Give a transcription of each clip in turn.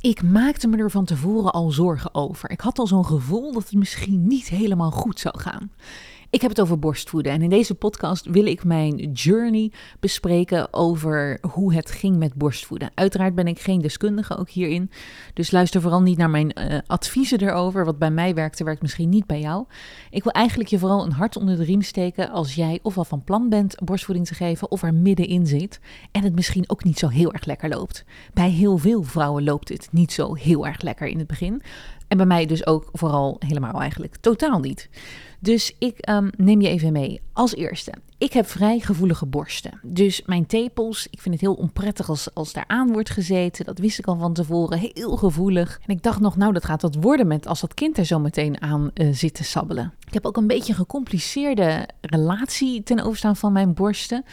Ik maakte me er van tevoren al zorgen over. Ik had al zo'n gevoel dat het misschien niet helemaal goed zou gaan. Ik heb het over borstvoeden en in deze podcast wil ik mijn journey bespreken over hoe het ging met borstvoeden. Uiteraard ben ik geen deskundige ook hierin, dus luister vooral niet naar mijn adviezen erover. Wat bij mij werkt, werkt misschien niet bij jou. Ik wil eigenlijk je vooral een hart onder de riem steken als jij ofwel van plan bent borstvoeding te geven of er middenin zit en het misschien ook niet zo heel erg lekker loopt. Bij heel veel vrouwen loopt het niet zo heel erg lekker in het begin. En bij mij dus ook vooral helemaal eigenlijk totaal niet. Dus ik neem je even mee. Als eerste, ik heb vrij gevoelige borsten. Dus mijn tepels, ik vind het heel onprettig als daar aan wordt gezeten. Dat wist ik al van tevoren, heel gevoelig. En ik dacht nog, nou dat gaat wat worden met als dat kind er zo meteen aan zit te sabbelen. Ik heb ook een beetje een gecompliceerde relatie ten overstaan van mijn borsten.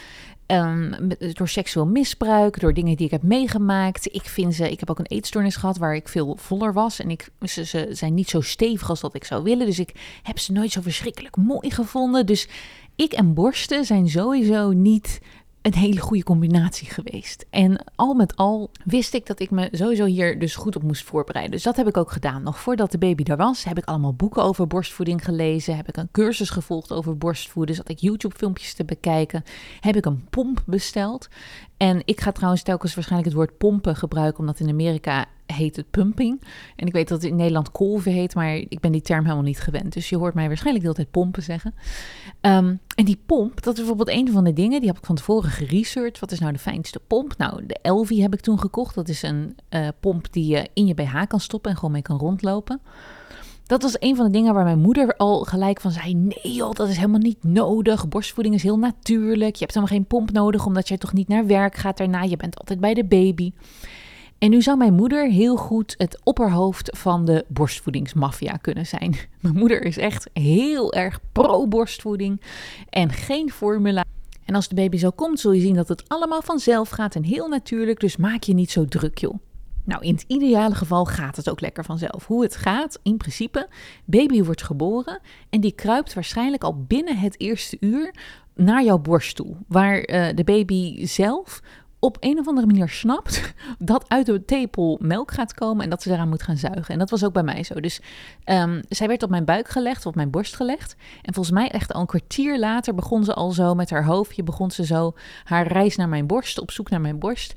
Door seksueel misbruik, door dingen die ik heb meegemaakt. Ik heb ook een eetstoornis gehad waar ik veel voller was. En ze zijn niet zo stevig als dat ik zou willen. Dus ik heb ze nooit zo verschrikkelijk mooi gevonden. Dus ik en borsten zijn sowieso niet een hele goede combinatie geweest. En al met al wist ik dat ik me sowieso hier dus goed op moest voorbereiden. Dus dat heb ik ook gedaan. Nog voordat de baby er was, heb ik allemaal boeken over borstvoeding gelezen. Heb ik een cursus gevolgd over borstvoeden. Zat ik YouTube-filmpjes te bekijken. Heb ik een pomp besteld. En ik ga trouwens telkens waarschijnlijk het woord pompen gebruiken, omdat in Amerika heet het pumping. En ik weet dat het in Nederland kolven heet, maar ik ben die term helemaal niet gewend. Dus je hoort mij waarschijnlijk de hele tijd pompen zeggen. En die pomp, dat is bijvoorbeeld een van de dingen, die heb ik van tevoren geresearched. Wat is nou de fijnste pomp? Nou, de Elvie heb ik toen gekocht. Dat is een pomp die je in je BH kan stoppen en gewoon mee kan rondlopen. Dat was een van de dingen waar mijn moeder al gelijk van zei, nee joh, dat is helemaal niet nodig. Borstvoeding is heel natuurlijk. Je hebt helemaal geen pomp nodig, omdat je toch niet naar werk gaat daarna. Je bent altijd bij de baby. En nu zou mijn moeder heel goed het opperhoofd van de borstvoedingsmafia kunnen zijn. Mijn moeder is echt heel erg pro-borstvoeding en geen formula. En als de baby zo komt, zul je zien dat het allemaal vanzelf gaat en heel natuurlijk. Dus maak je niet zo druk, joh. Nou, in het ideale geval gaat het ook lekker vanzelf. Hoe het gaat, in principe, baby wordt geboren en die kruipt waarschijnlijk al binnen het eerste uur naar jouw borst toe. Waar de baby zelf op een of andere manier snapt dat uit de tepel melk gaat komen en dat ze eraan moet gaan zuigen. En dat was ook bij mij zo. Dus zij werd op mijn buik gelegd, op mijn borst gelegd. En volgens mij echt al een kwartier later begon ze al zo met haar hoofdje, begon ze zo haar reis naar mijn borst, op zoek naar mijn borst.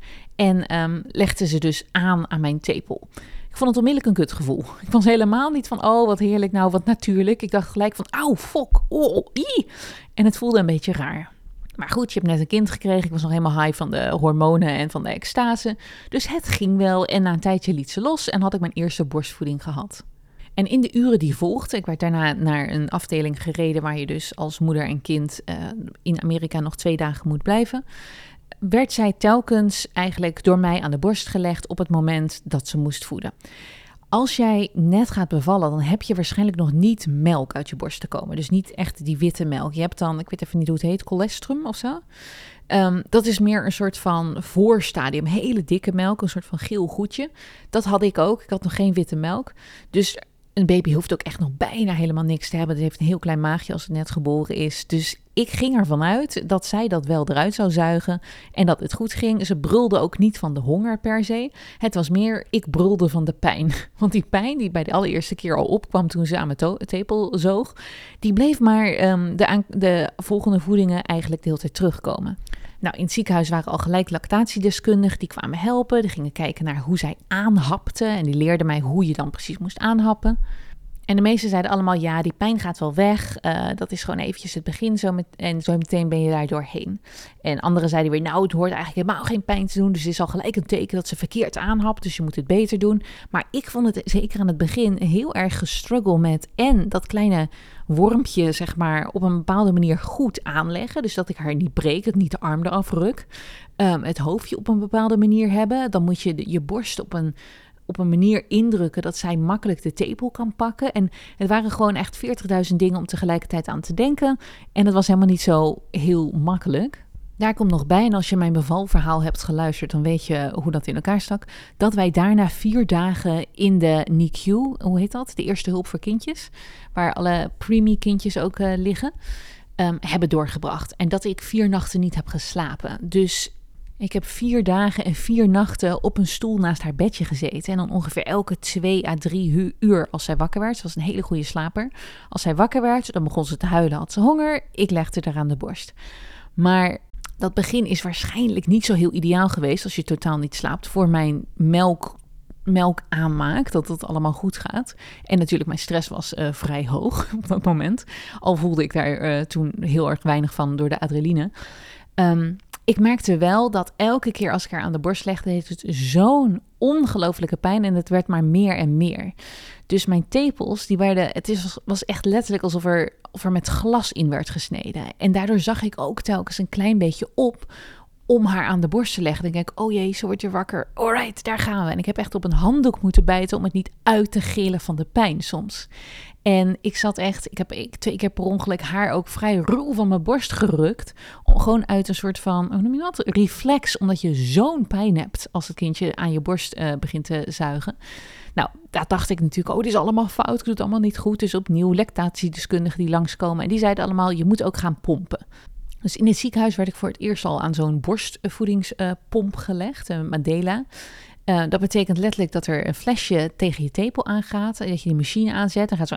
En legde ze dus aan mijn tepel. Ik vond het onmiddellijk een kutgevoel. Ik was helemaal niet van, oh wat heerlijk, nou wat natuurlijk. Ik dacht gelijk van, auw, fok, oh, ie. En het voelde een beetje raar. Maar goed, je hebt net een kind gekregen. Ik was nog helemaal high van de hormonen en van de extase. Dus het ging wel en na een tijdje liet ze los en had ik mijn eerste borstvoeding gehad. En in de uren die volgden, ik werd daarna naar een afdeling gereden waar je dus als moeder en kind in Amerika nog 2 dagen moet blijven. Werd zij telkens eigenlijk door mij aan de borst gelegd op het moment dat ze moest voeden. Als jij net gaat bevallen, dan heb je waarschijnlijk nog niet melk uit je borst te komen. Dus niet echt die witte melk. Je hebt dan, ik weet even niet hoe het heet, colostrum of zo. Dat is meer een soort van voorstadium, hele dikke melk, een soort van geel goedje. Dat had ik ook. Ik had nog geen witte melk. Dus een baby hoeft ook echt nog bijna helemaal niks te hebben. Het heeft een heel klein maagje als het net geboren is. Dus ik ging ervan uit dat zij dat wel eruit zou zuigen en dat het goed ging. Ze brulde ook niet van de honger per se. Het was meer, ik brulde van de pijn. Want die pijn die bij de allereerste keer al opkwam toen ze aan mijn tepel zoog, die bleef maar de volgende voedingen eigenlijk de hele tijd terugkomen. Nou, in het ziekenhuis waren al gelijk lactatiedeskundigen, die kwamen helpen. Die gingen kijken naar hoe zij aanhapte en die leerden mij hoe je dan precies moest aanhappen. En de meesten zeiden allemaal, ja, die pijn gaat wel weg. Dat is gewoon eventjes het begin en zo meteen ben je daar doorheen. En anderen zeiden weer, nou, het hoort eigenlijk helemaal geen pijn te doen. Dus het is al gelijk een teken dat ze verkeerd aanhapt, dus je moet het beter doen. Maar ik vond het zeker aan het begin heel erg gestruggle met en dat kleine wormpje, zeg maar, op een bepaalde manier goed aanleggen. Dus dat ik haar niet breek, dat niet de arm eraf ruk. Het hoofdje op een bepaalde manier hebben. Dan moet je je borst op een manier indrukken dat zij makkelijk de tepel kan pakken. En het waren gewoon echt 40.000 dingen om tegelijkertijd aan te denken. En het was helemaal niet zo heel makkelijk. Daar komt nog bij, en als je mijn bevalverhaal hebt geluisterd, dan weet je hoe dat in elkaar stak, dat wij daarna 4 dagen in de NICU, hoe heet dat? De eerste hulp voor kindjes, waar alle preemie kindjes ook liggen, hebben doorgebracht. En dat ik 4 nachten niet heb geslapen. Dus Ik heb 4 dagen en 4 nachten op een stoel naast haar bedje gezeten. En dan ongeveer elke 2 à 3 uur als zij wakker werd. Ze was een hele goede slaper. Als zij wakker werd, dan begon ze te huilen, had ze honger. Ik legde haar aan de borst. Maar dat begin is waarschijnlijk niet zo heel ideaal geweest als je totaal niet slaapt voor mijn melk aanmaak, dat het allemaal goed gaat. En natuurlijk mijn stress was vrij hoog op dat moment. Al voelde ik daar toen heel erg weinig van door de adrenaline. Ik merkte wel dat elke keer als ik haar aan de borst legde, deed het zo'n ongelofelijke pijn en het werd maar meer en meer. Dus mijn tepels, was echt letterlijk alsof er met glas in werd gesneden. En daardoor zag ik ook telkens een klein beetje op om haar aan de borst te leggen. Dan denk ik, oh jee, ze wordt weer wakker. Alright, daar gaan we. En ik heb echt op een handdoek moeten bijten om het niet uit te gillen van de pijn soms. En ik heb 2 keer per ongeluk haar ook vrij ruw van mijn borst gerukt. Gewoon uit een soort van, hoe noem je dat? Reflex, omdat je zo'n pijn hebt als het kindje aan je borst begint te zuigen. Nou, daar dacht ik natuurlijk, dit is allemaal fout, ik doe het allemaal niet goed. Dus opnieuw lactatiedeskundigen die langskomen. En die zeiden allemaal, je moet ook gaan pompen. Dus in het ziekenhuis werd ik voor het eerst al aan zo'n borstvoedingspomp gelegd, een Mandela. Dat betekent letterlijk dat er een flesje tegen je tepel aangaat. Dat je die machine aanzet en gaat zo...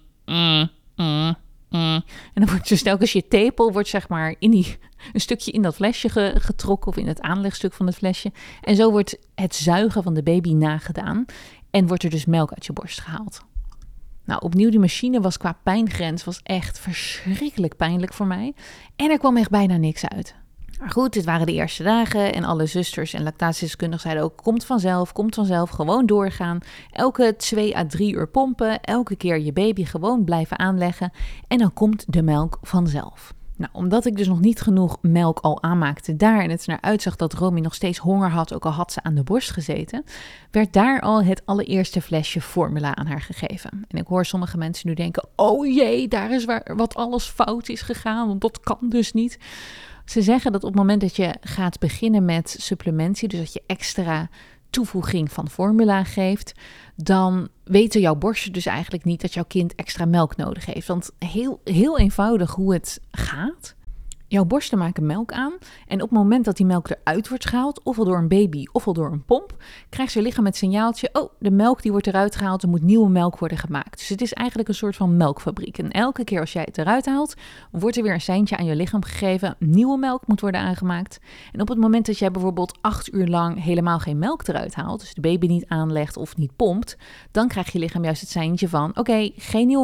En dan wordt dus telkens je tepel wordt zeg maar een stukje in dat flesje getrokken of in het aanlegstuk van het flesje. En zo wordt het zuigen van de baby nagedaan en wordt er dus melk uit je borst gehaald. Nou, opnieuw die machine was qua pijngrens was echt verschrikkelijk pijnlijk voor mij. En er kwam echt bijna niks uit. Maar goed, dit waren de eerste dagen en alle zusters en lactatiedeskundigen zeiden ook, komt vanzelf, gewoon doorgaan. Elke 2 à 3 uur pompen, elke keer je baby gewoon blijven aanleggen en dan komt de melk vanzelf. Nou, omdat ik dus nog niet genoeg melk al aanmaakte daar en het er naar uitzag dat Romy nog steeds honger had, ook al had ze aan de borst gezeten, werd daar al het allereerste flesje formula aan haar gegeven. En ik hoor sommige mensen nu denken, oh jee, daar is wat alles fout is gegaan, want dat kan dus niet. Ze zeggen dat op het moment dat je gaat beginnen met supplementie, dus dat je extra toevoeging van formula geeft, dan weten jouw borsten dus eigenlijk niet dat jouw kind extra melk nodig heeft. Want heel eenvoudig hoe het gaat. Jouw borsten maken melk aan en op het moment dat die melk eruit wordt gehaald, ofwel door een baby ofwel door een pomp, krijgt je lichaam het signaaltje, oh, de melk die wordt eruit gehaald, er moet nieuwe melk worden gemaakt. Dus het is eigenlijk een soort van melkfabriek. En elke keer als jij het eruit haalt, wordt er weer een seintje aan je lichaam gegeven, nieuwe melk moet worden aangemaakt. En op het moment dat jij bijvoorbeeld 8 uur lang helemaal geen melk eruit haalt, dus de baby niet aanlegt of niet pompt, dan krijgt je lichaam juist het seintje van, oké, geen nieuwe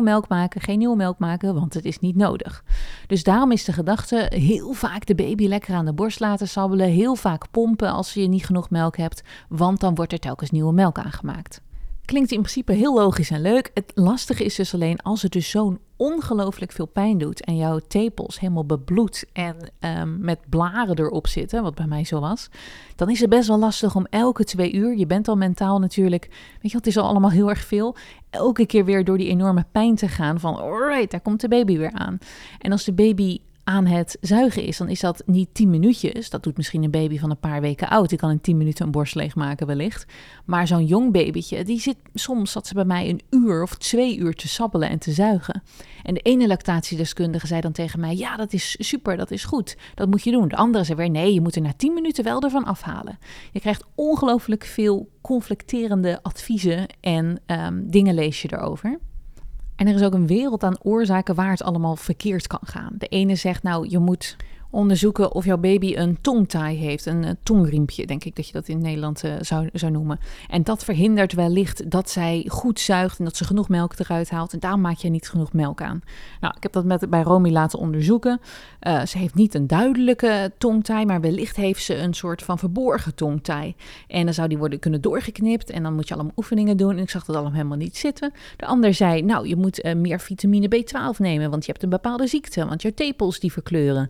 melk maken, want het is niet nodig. Dus daarom is de gedachte, heel vaak de baby lekker aan de borst laten sabbelen, heel vaak pompen als je niet genoeg melk hebt, want dan wordt er telkens nieuwe melk aangemaakt. Klinkt in principe heel logisch en leuk. Het lastige is dus alleen als het dus zo'n ongelooflijk veel pijn doet en jouw tepels helemaal bebloed en met blaren erop zitten, wat bij mij zo was, dan is het best wel lastig om elke 2 uur, je bent al mentaal natuurlijk, weet je, het is al allemaal heel erg veel, elke keer weer door die enorme pijn te gaan van, alright, daar komt de baby weer aan. En als de baby aan het zuigen is, dan is dat niet 10 minuutjes. Dat doet misschien een baby van een paar weken oud. Die kan in 10 minuten een borst leegmaken wellicht. Maar zo'n jong babytje, soms zat ze bij mij 1 uur of 2 uur te sabbelen en te zuigen. En de ene lactatiedeskundige zei dan tegen mij, ja, dat is super, dat is goed. Dat moet je doen. De andere zei weer, nee, je moet er na 10 minuten wel ervan afhalen. Je krijgt ongelooflijk veel conflicterende adviezen en dingen lees je erover. En er is ook een wereld aan oorzaken waar het allemaal verkeerd kan gaan. De ene zegt, nou, je moet onderzoeken of jouw baby een tongtie heeft. Een tongriempje, denk ik dat je dat in Nederland zou noemen. En dat verhindert wellicht dat zij goed zuigt en dat ze genoeg melk eruit haalt. En daar maak je niet genoeg melk aan. Nou, ik heb dat bij Romy laten onderzoeken. Ze heeft niet een duidelijke tongtie, maar wellicht heeft ze een soort van verborgen tongtie. En dan zou die kunnen doorgeknipt en dan moet je allemaal oefeningen doen. En ik zag dat allemaal helemaal niet zitten. De ander zei, nou, je moet meer vitamine B12 nemen, want je hebt een bepaalde ziekte, want je tepels die verkleuren.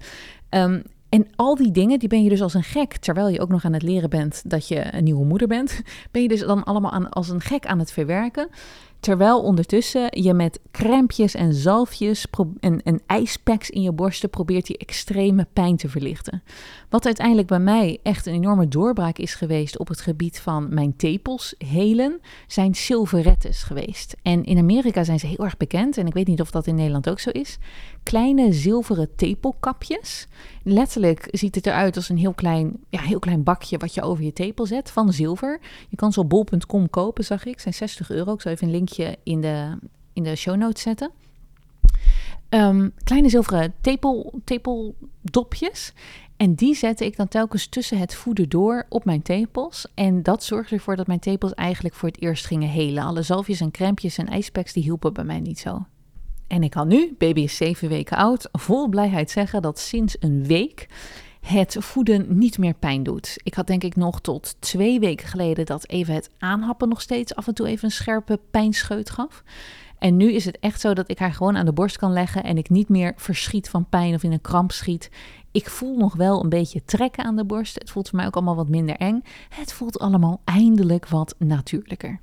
En al die dingen, die ben je dus als een gek, terwijl je ook nog aan het leren bent dat je een nieuwe moeder bent, ben je dus dan allemaal als een gek aan het verwerken. Terwijl ondertussen je met crèmpjes en zalfjes en ijspacks in je borsten probeert die extreme pijn te verlichten. Wat uiteindelijk bij mij echt een enorme doorbraak is geweest op het gebied van mijn tepels helen, zijn silverettes geweest. En in Amerika zijn ze heel erg bekend en ik weet niet of dat in Nederland ook zo is. Kleine zilveren tepelkapjes. Letterlijk ziet het eruit als een heel klein bakje wat je over je tepel zet van zilver. Je kan ze op bol.com kopen, zag ik. Zijn €60. Ik zal even een linkje in de show notes zetten. Kleine zilveren tepeldopjes. En die zette ik dan telkens tussen het voeden door op mijn tepels. En dat zorgde ervoor dat mijn tepels eigenlijk voor het eerst gingen helen. Alle zalfjes en crèmpjes en ijspacks die hielpen bij mij niet zo. En ik kan nu, baby is 7 weken oud, vol blijheid zeggen dat sinds een week het voeden niet meer pijn doet. Ik had denk ik nog tot 2 weken geleden dat even het aanhappen nog steeds af en toe even een scherpe pijnscheut gaf. En nu is het echt zo dat ik haar gewoon aan de borst kan leggen en ik niet meer verschiet van pijn of in een kramp schiet. Ik voel nog wel een beetje trekken aan de borst. Het voelt voor mij ook allemaal wat minder eng. Het voelt allemaal eindelijk wat natuurlijker.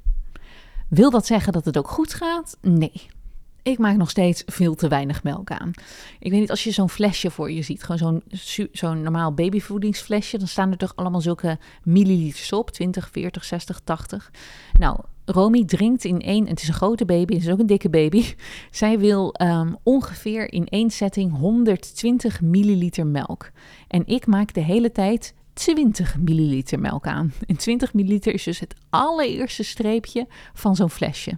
Wil dat zeggen dat het ook goed gaat? Nee. Ik maak nog steeds veel te weinig melk aan. Ik weet niet, als je zo'n flesje voor je ziet, gewoon zo'n normaal babyvoedingsflesje, dan staan er toch allemaal zulke milliliters op, 20, 40, 60, 80. Nou, Romy drinkt in één, het is een grote baby, het is ook een dikke baby. Zij wil ongeveer in één setting 120 milliliter melk. En ik maak de hele tijd 20 milliliter melk aan. En 20 milliliter is dus het allereerste streepje van zo'n flesje.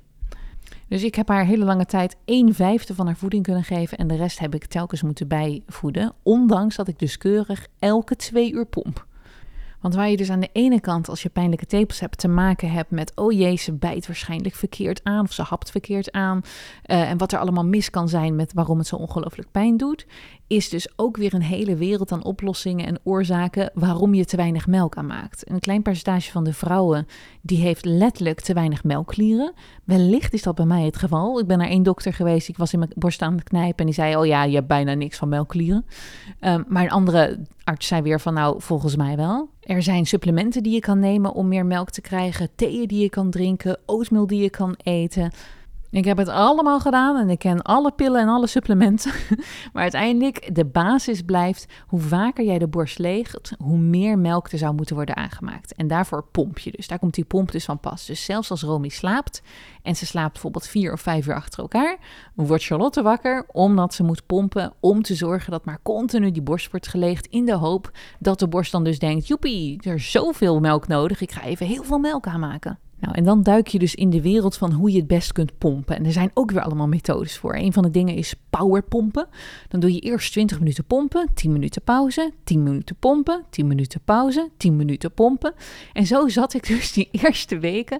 Dus ik heb haar hele lange tijd 1/5 van haar voeding kunnen geven en de rest heb ik telkens moeten bijvoeden, ondanks dat ik dus keurig elke 2 uur pomp. Want waar je dus aan de ene kant, als je pijnlijke tepels hebt, te maken hebt met, oh jee, ze bijt waarschijnlijk verkeerd aan of ze hapt verkeerd aan. En wat er allemaal mis kan zijn met waarom het zo ongelooflijk pijn doet, is dus ook weer een hele wereld aan oplossingen en oorzaken waarom je te weinig melk aanmaakt. Een klein percentage van de vrouwen, die heeft letterlijk te weinig melkklieren. Wellicht is dat bij mij het geval. Ik ben naar 1 dokter geweest, ik was in mijn borst aan het knijpen en die zei, oh ja, je hebt bijna niks van melkklieren. Maar een andere arts zei weer van, nou, volgens mij wel. Er zijn supplementen die je kan nemen om meer melk te krijgen, theeën die je kan drinken, oatmeal die je kan eten. Ik heb het allemaal gedaan en ik ken alle pillen en alle supplementen. Maar uiteindelijk, de basis blijft, hoe vaker jij de borst leegt, hoe meer melk er zou moeten worden aangemaakt. En daarvoor pomp je dus. Daar komt die pomp dus van pas. Dus zelfs als Romy slaapt en ze slaapt bijvoorbeeld 4 of 5 uur achter elkaar, wordt Charlotte wakker omdat ze moet pompen om te zorgen dat maar continu die borst wordt geleegd in de hoop dat de borst dan dus denkt, joepie, er is zoveel melk nodig, ik ga even heel veel melk aanmaken. Nou, en dan duik je dus in de wereld van hoe je het best kunt pompen. En er zijn ook weer allemaal methodes voor. Een van de dingen is powerpompen. Dan doe je eerst 20 minuten pompen, 10 minuten pauze, 10 minuten pompen, 10 minuten pauze, 10 minuten pompen. En zo zat ik dus die eerste weken,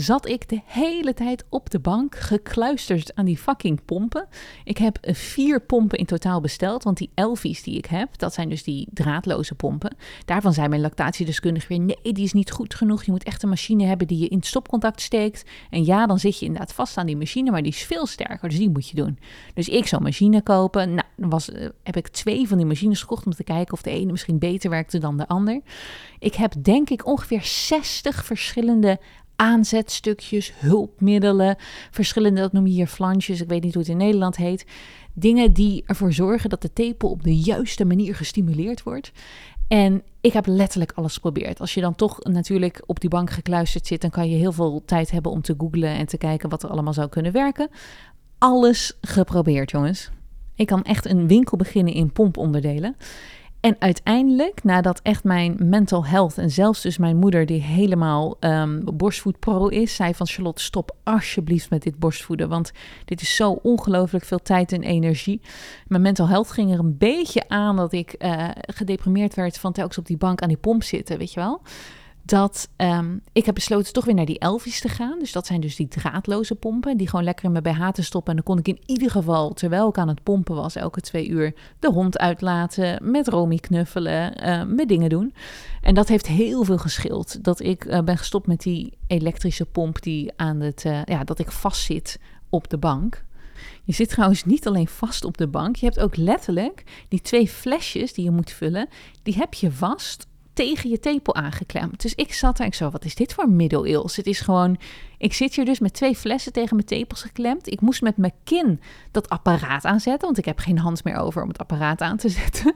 de hele tijd op de bank, gekluisterd aan die fucking pompen. Ik heb 4 pompen in totaal besteld, want die Elvies die ik heb, dat zijn dus die draadloze pompen. Daarvan zei mijn lactatiedeskundige weer, nee, die is niet goed genoeg. Je moet echt een machine hebben die je in het stopcontact steekt. En ja, dan zit je inderdaad vast aan die machine, maar die is veel sterker, dus die moet je doen. Dus ik zou een machine kopen. Nou, heb ik 2 van die machines gekocht om te kijken of de ene misschien beter werkte dan de ander. Ik heb denk ik ongeveer 60 verschillende aanzetstukjes, hulpmiddelen, verschillende, dat noem je hier flansjes, ik weet niet hoe het in Nederland heet. Dingen die ervoor zorgen dat de tepel op de juiste manier gestimuleerd wordt. En ik heb letterlijk alles geprobeerd. Als je dan toch natuurlijk op die bank gekluisterd zit, dan kan je heel veel tijd hebben om te googlen en te kijken wat er allemaal zou kunnen werken. Alles geprobeerd, jongens. Ik kan echt een winkel beginnen in pomponderdelen. En uiteindelijk, nadat echt mijn mental health en zelfs dus mijn moeder, die helemaal borstvoedpro is, zei van Charlotte, stop alsjeblieft met dit borstvoeden, want dit is zo ongelooflijk veel tijd en energie. Mijn mental health ging er een beetje aan dat ik gedeprimeerd werd van telkens op die bank aan die pomp zitten, weet je wel. Dat ik heb besloten toch weer naar die Elvies te gaan. Dus dat zijn dus die draadloze pompen, die gewoon lekker in mijn BH te stoppen. En dan kon ik in ieder geval, terwijl ik aan het pompen was, elke 2 uur de hond uitlaten, met Romy knuffelen, mijn dingen doen. En dat heeft heel veel geschild. Dat ik ben gestopt met die elektrische pomp die dat ik vastzit op de bank. Je zit trouwens niet alleen vast op de bank. Je hebt ook letterlijk die 2 flesjes die je moet vullen, die heb je vast tegen je tepel aangeklemd. Dus ik zat daar, ik zo, wat is dit voor middeleeuws? Het is gewoon, ik zit hier dus met 2 flessen tegen mijn tepels geklemd. Ik moest met mijn kin dat apparaat aanzetten, want ik heb geen hand meer over om het apparaat aan te zetten.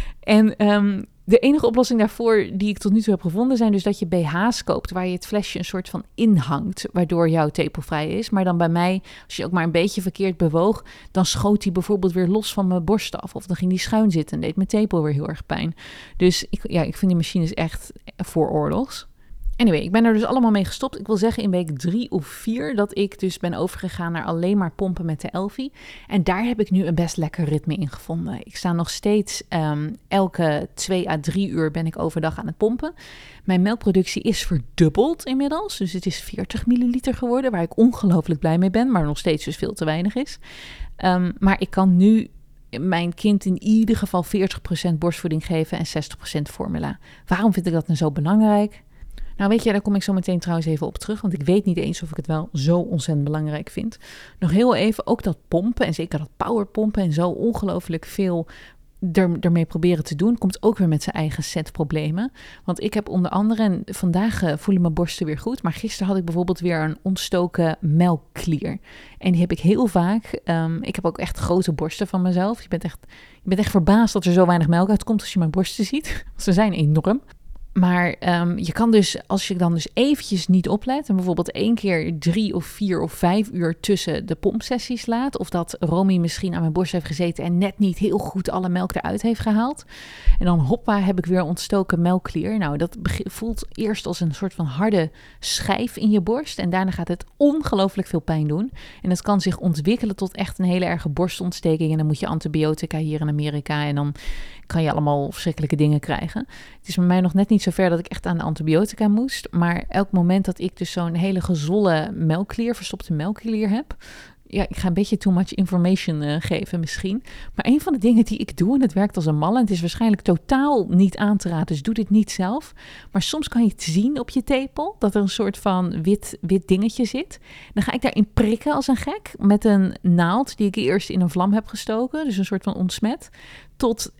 En de enige oplossing daarvoor die ik tot nu toe heb gevonden zijn dus dat je BH's koopt waar je het flesje een soort van inhangt, waardoor jouw tepel vrij is. Maar dan bij mij, als je ook maar een beetje verkeerd bewoog, dan schoot die bijvoorbeeld weer los van mijn borst af. Of dan ging die schuin zitten en deed mijn tepel weer heel erg pijn. Dus ik vind die machines echt vooroorlogs. Anyway, ik ben er dus allemaal mee gestopt. Ik wil zeggen in week 3 of 4 dat ik dus ben overgegaan naar alleen maar pompen met de Elfie. En daar heb ik nu een best lekker ritme in gevonden. Ik sta nog steeds elke 2 à 3 uur ben ik overdag aan het pompen. Mijn melkproductie is verdubbeld inmiddels. Dus het is 40 milliliter geworden, waar ik ongelooflijk blij mee ben. Maar nog steeds dus veel te weinig is. Maar ik kan nu mijn kind in ieder geval 40% borstvoeding geven en 60% formula. Waarom vind ik dat nou zo belangrijk? Nou weet je, daar kom ik zo meteen trouwens even op terug, want ik weet niet eens of ik het wel zo ontzettend belangrijk vind. Nog heel even, ook dat pompen en zeker dat powerpompen en zo ongelooflijk veel ermee proberen te doen, komt ook weer met zijn eigen set problemen. Want ik heb onder andere, en vandaag voelen mijn borsten weer goed, maar gisteren had ik bijvoorbeeld weer een ontstoken melkklier. En die heb ik heel vaak. Ik heb ook echt grote borsten van mezelf. Je bent echt verbaasd dat er zo weinig melk uitkomt als je mijn borsten ziet. Want ze zijn enorm. Maar je kan dus, als je dan dus eventjes niet oplet en bijvoorbeeld 1 keer 3 of 4 of 5 uur tussen de pompsessies laat, of dat Romy misschien aan mijn borst heeft gezeten en net niet heel goed alle melk eruit heeft gehaald. En dan hoppa heb ik weer ontstoken melkklier. Nou, dat voelt eerst als een soort van harde schijf in je borst en daarna gaat het ongelooflijk veel pijn doen. En dat kan zich ontwikkelen tot echt een hele erge borstontsteking en dan moet je antibiotica hier in Amerika en dan kan je allemaal verschrikkelijke dingen krijgen. Het is bij mij nog net niet zo ver dat ik echt aan de antibiotica moest. Maar elk moment dat ik dus zo'n hele gezwollen melkklier, verstopte melkklier heb. Ja, ik ga een beetje too much information geven misschien. Maar een van de dingen die ik doe, en het werkt als een malle, en het is waarschijnlijk totaal niet aan te raden, dus doe dit niet zelf. Maar soms kan je het zien op je tepel, dat er een soort van wit dingetje zit. Dan ga ik daarin prikken als een gek, met een naald die ik eerst in een vlam heb gestoken. Dus een soort van ontsmet, tot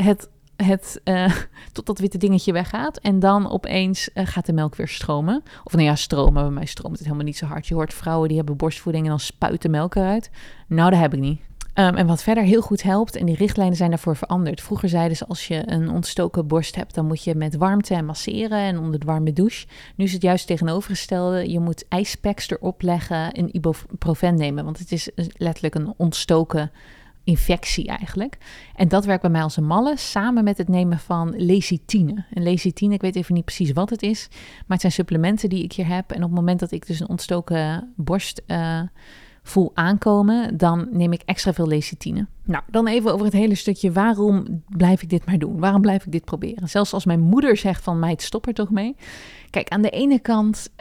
dat witte dingetje weggaat. En dan opeens gaat de melk weer stromen. Of nou ja, stromen. Bij mij stroomt het helemaal niet zo hard. Je hoort vrouwen die hebben borstvoeding en dan spuit de melk eruit. Nou, dat heb ik niet. En wat verder heel goed helpt, en die richtlijnen zijn daarvoor veranderd. Vroeger zeiden ze, als je een ontstoken borst hebt, dan moet je met warmte en masseren en onder de warme douche. Nu is het juist tegenovergestelde. Je moet ijspacks erop leggen en ibuprofen nemen. Want het is letterlijk een ontstoken infectie eigenlijk. En dat werkt bij mij als een malle, samen met het nemen van lecithine. En lecithine, ik weet even niet precies wat het is, maar het zijn supplementen die ik hier heb. En op het moment dat ik dus een ontstoken borst voel aankomen, dan neem ik extra veel lecithine. Nou, dan even over het hele stukje, waarom blijf ik dit maar doen? Waarom blijf ik dit proberen? Zelfs als mijn moeder zegt van, meid, stop er toch mee. Kijk, aan de ene kant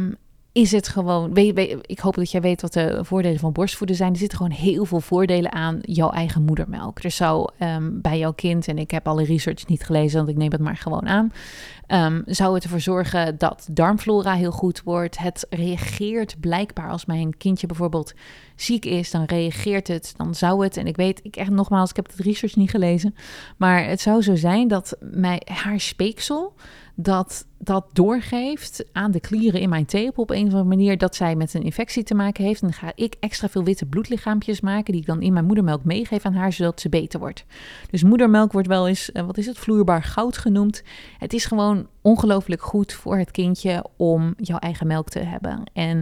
is het gewoon, ik hoop dat jij weet wat de voordelen van borstvoeden zijn. Er zitten gewoon heel veel voordelen aan jouw eigen moedermelk. Er zou bij jouw kind, en ik heb alle research niet gelezen, want ik neem het maar gewoon aan, zou het ervoor zorgen dat darmflora heel goed wordt. Het reageert blijkbaar als mijn kindje bijvoorbeeld ziek is, dan reageert het, dan zou het, en ik weet, nogmaals, ik heb het research niet gelezen, maar het zou zo zijn dat haar speeksel dat doorgeeft aan de klieren in mijn tepel op een of andere manier dat zij met een infectie te maken heeft. En dan ga ik extra veel witte bloedlichaampjes maken die ik dan in mijn moedermelk meegeef aan haar, zodat ze beter wordt. Dus moedermelk wordt wel eens, vloeibaar goud genoemd. Het is gewoon ongelooflijk goed voor het kindje om jouw eigen melk te hebben. En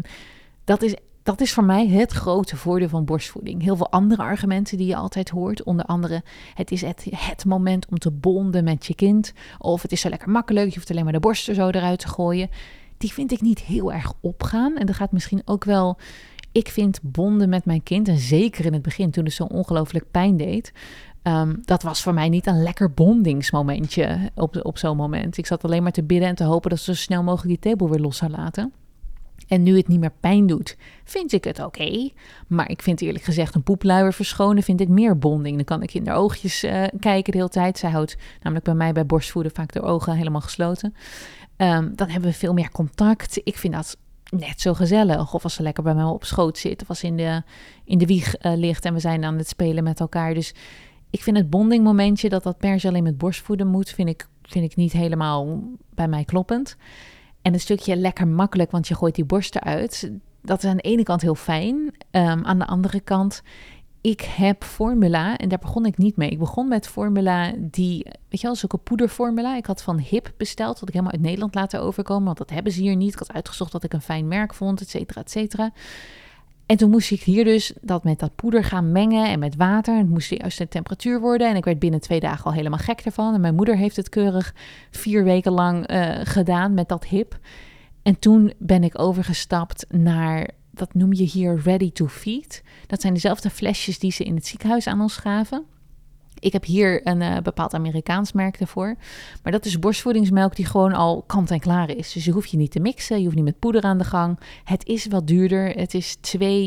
dat is voor mij het grote voordeel van borstvoeding. Heel veel andere argumenten die je altijd hoort. Onder andere, het is het moment om te bonden met je kind. Of het is zo lekker makkelijk, je hoeft alleen maar de borst er zo eruit te gooien. Die vind ik niet heel erg opgaan. En dat gaat misschien ook wel, ik vind bonden met mijn kind, en zeker in het begin toen het zo ongelooflijk pijn deed, dat was voor mij niet een lekker bondingsmomentje op zo'n moment. Ik zat alleen maar te bidden en te hopen dat ze zo snel mogelijk die tepel weer los zou laten. En nu het niet meer pijn doet, vind ik het oké. Maar ik vind eerlijk gezegd een poepluier verschonen vind ik meer bonding. Dan kan ik in haar oogjes kijken de hele tijd. Zij houdt namelijk bij mij bij borstvoeden vaak de ogen helemaal gesloten. Dan hebben we veel meer contact. Ik vind dat net zo gezellig. Of als ze lekker bij mij op schoot zit. Of als ze in de wieg ligt en we zijn aan het spelen met elkaar. Dus ik vind het bondingmomentje dat per se alleen met borstvoeden moet, vind ik vind ik niet helemaal bij mij kloppend. En een stukje lekker makkelijk, want je gooit die borst eruit. Dat is aan de ene kant heel fijn. Aan de andere kant, ik heb formula en daar begon ik niet mee. Ik begon met formula die, weet je wel, zulke poederformula. Ik had van Hip besteld, wat ik helemaal uit Nederland laten overkomen, want dat hebben ze hier niet. Ik had uitgezocht wat ik een fijn merk vond, et cetera, et cetera. En toen moest ik hier dus dat met dat poeder gaan mengen en met water. Het moest de juiste temperatuur worden. En ik werd binnen 2 dagen al helemaal gek ervan. En mijn moeder heeft het keurig 4 weken lang gedaan met dat Hip. En toen ben ik overgestapt naar, dat noem je hier ready to feed. Dat zijn dezelfde flesjes die ze in het ziekenhuis aan ons gaven. Ik heb hier een bepaald Amerikaans merk daarvoor. Maar dat is borstvoedingsmelk die gewoon al kant en klaar is. Dus je hoeft je niet te mixen, je hoeft niet met poeder aan de gang. Het is wat duurder. Het is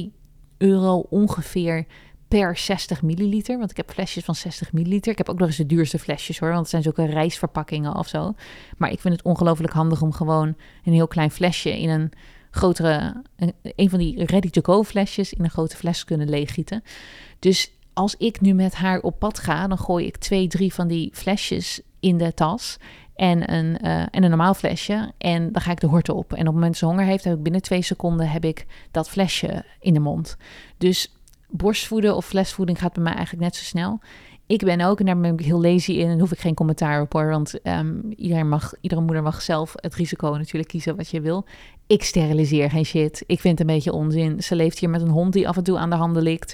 €2 ongeveer per 60 milliliter. Want ik heb flesjes van 60 milliliter. Ik heb ook nog eens de duurste flesjes hoor, want het zijn zulke reisverpakkingen of zo. Maar ik vind het ongelooflijk handig om gewoon een heel klein flesje in een grotere, een van die ready-to-go flesjes in een grote fles kunnen leeggieten. Dus als ik nu met haar op pad ga, dan gooi ik 2, 3 van die flesjes in de tas en een normaal flesje. En dan ga ik de horten op. En op het moment dat ze honger heeft, heb ik binnen 2 seconden heb ik dat flesje in de mond. Dus borstvoeden of flesvoeding gaat bij mij eigenlijk net zo snel. Ik ben ook, en daar ben ik heel lazy in en hoef ik geen commentaar op hoor. Want iedere moeder mag zelf het risico natuurlijk kiezen wat je wil. Ik steriliseer geen shit. Ik vind het een beetje onzin. Ze leeft hier met een hond die af en toe aan de handen likt.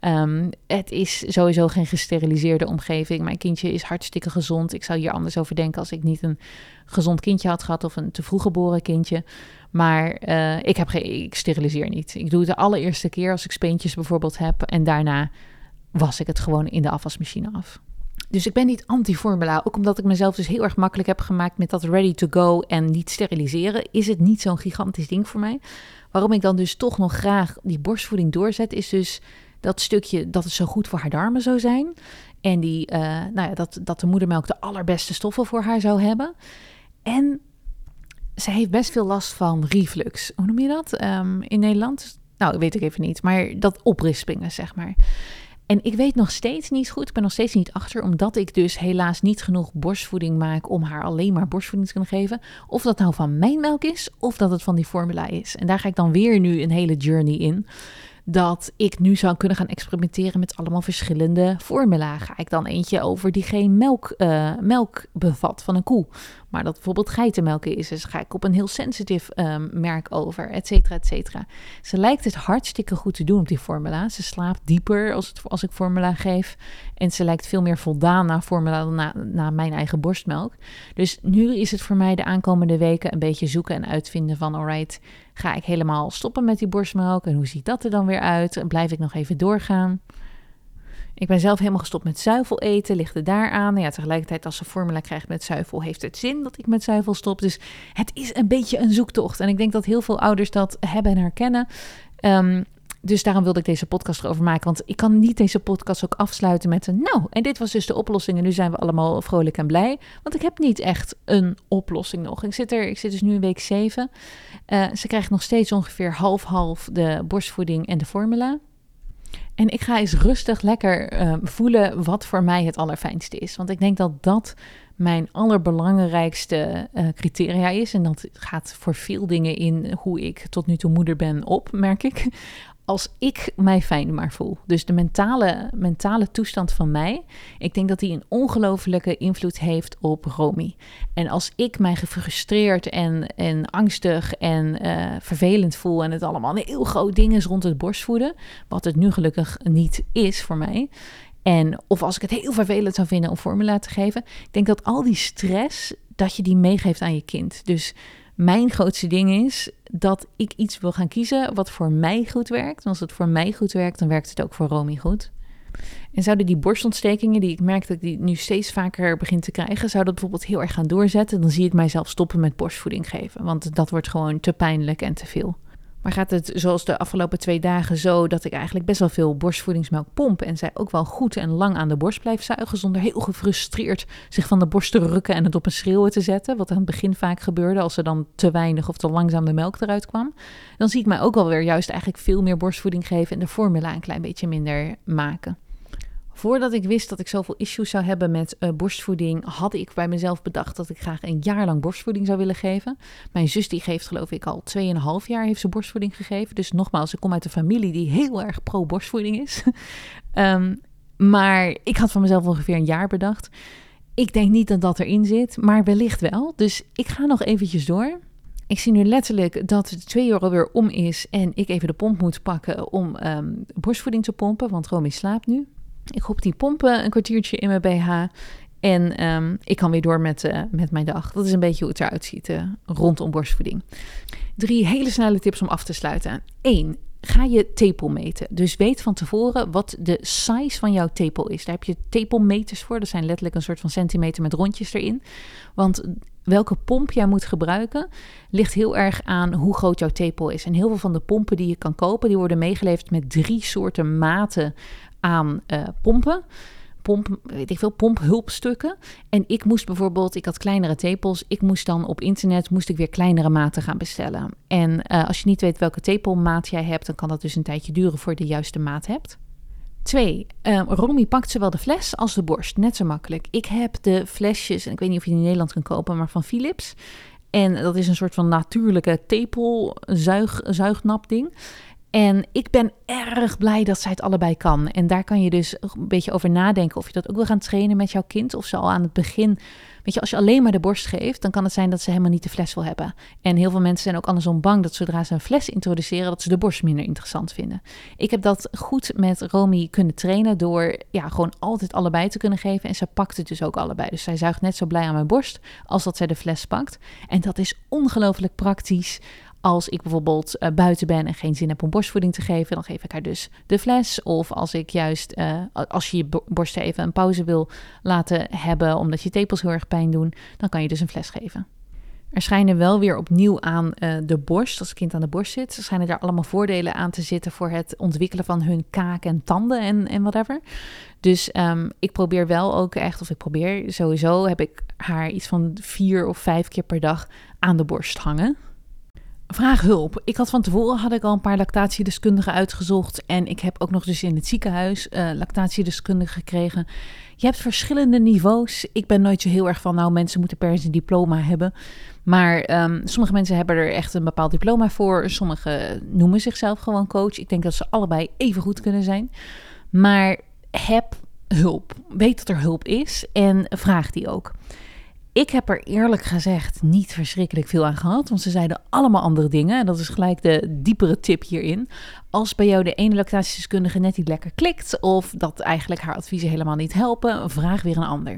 Het is sowieso geen gesteriliseerde omgeving. Mijn kindje is hartstikke gezond. Ik zou hier anders over denken als ik niet een gezond kindje had gehad of een te vroeg geboren kindje. Maar ik steriliseer niet. Ik doe het de allereerste keer als ik speentjes bijvoorbeeld heb. En daarna was ik het gewoon in de afwasmachine af. Dus ik ben niet anti-formula. Ook omdat ik mezelf dus heel erg makkelijk heb gemaakt met dat ready to go en niet steriliseren, is het niet zo'n gigantisch ding voor mij. Waarom ik dan dus toch nog graag die borstvoeding doorzet, is dus dat stukje dat het zo goed voor haar darmen zou zijn. En dat de moedermelk de allerbeste stoffen voor haar zou hebben. En ze heeft best veel last van reflux. Hoe noem je dat in Nederland? Nou, weet ik even niet. Maar dat oprispingen, zeg maar. En ik weet nog steeds niet goed, ik ben nog steeds niet achter, omdat ik dus helaas niet genoeg borstvoeding maak om haar alleen maar borstvoeding te kunnen geven. Of dat nou van mijn melk is, of dat het van die formula is. En daar ga ik dan weer nu een hele journey in. Dat ik nu zou kunnen gaan experimenteren met allemaal verschillende formula. Ga ik dan eentje over die geen melk bevat van een koe, maar dat bijvoorbeeld geitenmelk is. Dus ga ik op een heel sensitive merk over, et cetera, et cetera. Ze lijkt het hartstikke goed te doen op die formula. Ze slaapt dieper als ik formula geef. En ze lijkt veel meer voldaan naar formula dan naar mijn eigen borstmelk. Dus nu is het voor mij de aankomende weken een beetje zoeken en uitvinden van alright, ga ik helemaal stoppen met die borstmelk? En hoe ziet dat er dan weer uit? En blijf ik nog even doorgaan? Ik ben zelf helemaal gestopt met zuivel eten, ligt er daaraan. Ja, tegelijkertijd als ze formula krijgt met zuivel, heeft het zin dat ik met zuivel stop. Dus het is een beetje een zoektocht. En ik denk dat heel veel ouders dat hebben en herkennen. Dus daarom wilde ik deze podcast erover maken. Want ik kan niet deze podcast ook afsluiten met en dit was dus de oplossing. En nu zijn we allemaal vrolijk en blij. Want ik heb niet echt een oplossing nog. Ik zit dus nu in week 7. Ze krijgt nog steeds ongeveer half-half de borstvoeding en de formula. En ik ga eens rustig lekker voelen wat voor mij het allerfijnste is. Want ik denk dat dat mijn allerbelangrijkste criteria is. En dat gaat voor veel dingen in hoe ik tot nu toe moeder ben op, merk ik. Als ik mij fijn maar voel. Dus de mentale toestand van mij. Ik denk dat die een ongelofelijke invloed heeft op Romy. En als ik mij gefrustreerd en angstig en vervelend voel. En het allemaal een heel groot ding is rond het borstvoeden. Wat het nu gelukkig niet is voor mij. Of als ik het heel vervelend zou vinden om formula te geven. Ik denk dat al die stress, dat je die meegeeft aan je kind. Dus mijn grootste ding is dat ik iets wil gaan kiezen wat voor mij goed werkt. En als het voor mij goed werkt, dan werkt het ook voor Romy goed. En zouden die borstontstekingen, die ik merk dat ik die nu steeds vaker begin te krijgen, zou dat bijvoorbeeld heel erg gaan doorzetten, dan zie ik mijzelf stoppen met borstvoeding geven. Want dat wordt gewoon te pijnlijk en te veel. Maar gaat het zoals de afgelopen 2 dagen zo dat ik eigenlijk best wel veel borstvoedingsmelk pomp en zij ook wel goed en lang aan de borst blijft zuigen zonder heel gefrustreerd zich van de borst te rukken en het op een schreeuwen te zetten, wat aan het begin vaak gebeurde als er dan te weinig of te langzaam de melk eruit kwam, dan zie ik mij ook alweer juist eigenlijk veel meer borstvoeding geven en de formula een klein beetje minder maken. Voordat ik wist dat ik zoveel issues zou hebben met borstvoeding, had ik bij mezelf bedacht dat ik graag een jaar lang borstvoeding zou willen geven. Mijn zus die geeft geloof ik al 2,5 jaar heeft ze borstvoeding gegeven. Dus nogmaals, ik kom uit een familie die heel erg pro borstvoeding is. Maar ik had van mezelf ongeveer een jaar bedacht. Ik denk niet dat dat erin zit, maar wellicht wel. Dus ik ga nog eventjes door. Ik zie nu letterlijk dat de 2 euro weer om is en ik even de pomp moet pakken om borstvoeding te pompen, want Romy slaapt nu. Ik hop die pompen een kwartiertje in mijn BH en ik kan weer door met mijn dag. Dat is een beetje hoe het eruit ziet rondom borstvoeding. 3 hele snelle tips om af te sluiten. 1. Ga je tepel meten. Dus weet van tevoren wat de size van jouw tepel is. Daar heb je tepelmeters voor. Dat zijn letterlijk een soort van centimeter met rondjes erin. Want welke pomp jij moet gebruiken ligt heel erg aan hoe groot jouw tepel is. En heel veel van de pompen die je kan kopen, die worden meegeleverd met 3 soorten maten aan pompen. Pomphulpstukken. En ik moest bijvoorbeeld, ik had kleinere tepels. Ik moest dan op internet, weer kleinere maten gaan bestellen. En als je niet weet welke tepelmaat jij hebt, dan kan dat dus een tijdje duren voordat je de juiste maat hebt. 2. Romy pakt zowel de fles als de borst. Net zo makkelijk. Ik heb de flesjes, en ik weet niet of je die in Nederland kan kopen, maar van Philips. En dat is een soort van natuurlijke tepelzuignap ding. En ik ben erg blij dat zij het allebei kan. En daar kan je dus een beetje over nadenken of je dat ook wil gaan trainen met jouw kind. Of ze al aan het begin, weet je, als je alleen maar de borst geeft, dan kan het zijn dat ze helemaal niet de fles wil hebben. En heel veel mensen zijn ook andersom bang dat zodra ze een fles introduceren, dat ze de borst minder interessant vinden. Ik heb dat goed met Romy kunnen trainen door gewoon altijd allebei te kunnen geven. En ze pakt het dus ook allebei. Dus zij zuigt net zo blij aan mijn borst als dat zij de fles pakt. En dat is ongelooflijk praktisch. Als ik bijvoorbeeld buiten ben en geen zin heb om borstvoeding te geven, dan geef ik haar dus de fles. Of als ik juist, als je je borst even een pauze wil laten hebben, omdat je tepels heel erg pijn doen, dan kan je dus een fles geven. Er schijnen wel weer opnieuw aan de borst, als het kind aan de borst zit, schijnen daar allemaal voordelen aan te zitten voor het ontwikkelen van hun kaak en tanden en whatever. Dus ik probeer wel ook echt, sowieso heb ik haar iets van 4 of 5 keer per dag aan de borst hangen. Vraag hulp. Ik had van tevoren al een paar lactatiedeskundigen uitgezocht. En ik heb ook nog dus in het ziekenhuis lactatiedeskundigen gekregen. Je hebt verschillende niveaus. Ik ben nooit zo heel erg van, mensen moeten per se een diploma hebben. Maar sommige mensen hebben er echt een bepaald diploma voor. Sommigen noemen zichzelf gewoon coach. Ik denk dat ze allebei even goed kunnen zijn. Maar heb hulp. Weet dat er hulp is en vraag die ook. Ik heb er eerlijk gezegd niet verschrikkelijk veel aan gehad, want ze zeiden allemaal andere dingen. En dat is gelijk de diepere tip hierin. Als bij jou de ene lactatiedeskundige net niet lekker klikt, of dat eigenlijk haar adviezen helemaal niet helpen, vraag weer een ander.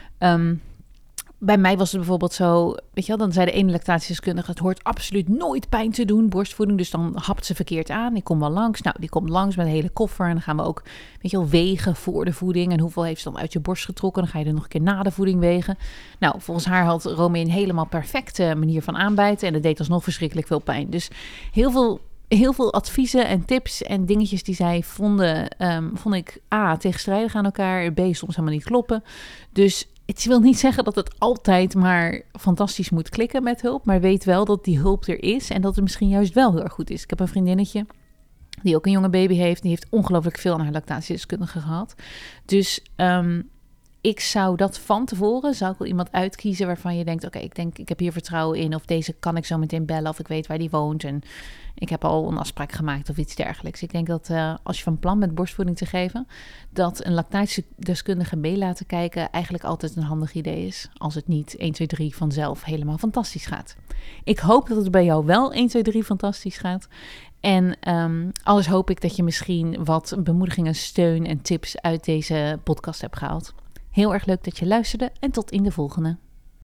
Bij mij was het bijvoorbeeld zo, weet je wel, dan zei de ene lactatiedeskundige, het hoort absoluut nooit pijn te doen, borstvoeding, dus dan hapt ze verkeerd aan. Ik kom wel langs. Nou, die komt langs met een hele koffer en dan gaan we ook, weet je wel, wegen voor de voeding. En hoeveel heeft ze dan uit je borst getrokken? Dan ga je er nog een keer na de voeding wegen. Nou, volgens haar had Romy een helemaal perfecte manier van aanbijten en dat deed alsnog verschrikkelijk veel pijn. Dus heel veel adviezen en tips en dingetjes die zij vonden, vond ik A, tegenstrijdig aan elkaar, B, soms helemaal niet kloppen. Dus het wil niet zeggen dat het altijd maar fantastisch moet klikken met hulp, maar weet wel dat die hulp er is en dat het misschien juist wel heel erg goed is. Ik heb een vriendinnetje die ook een jonge baby heeft, die heeft ongelooflijk veel aan haar lactatiedeskundige gehad. Dus ik zou dat van tevoren, zou ik wel iemand uitkiezen waarvan je denkt, oké, ik heb hier vertrouwen in, of deze kan ik zo meteen bellen, of ik weet waar die woont en ik heb al een afspraak gemaakt of iets dergelijks. Ik denk dat als je van plan bent borstvoeding te geven, dat een lactatiedeskundige mee laten kijken eigenlijk altijd een handig idee is, als het niet 1, 2, 3 vanzelf helemaal fantastisch gaat. Ik hoop dat het bij jou wel 1, 2, 3 fantastisch gaat. En alles hoop ik dat je misschien wat bemoedigingen, steun en tips uit deze podcast hebt gehaald. Heel erg leuk dat je luisterde en tot in de volgende.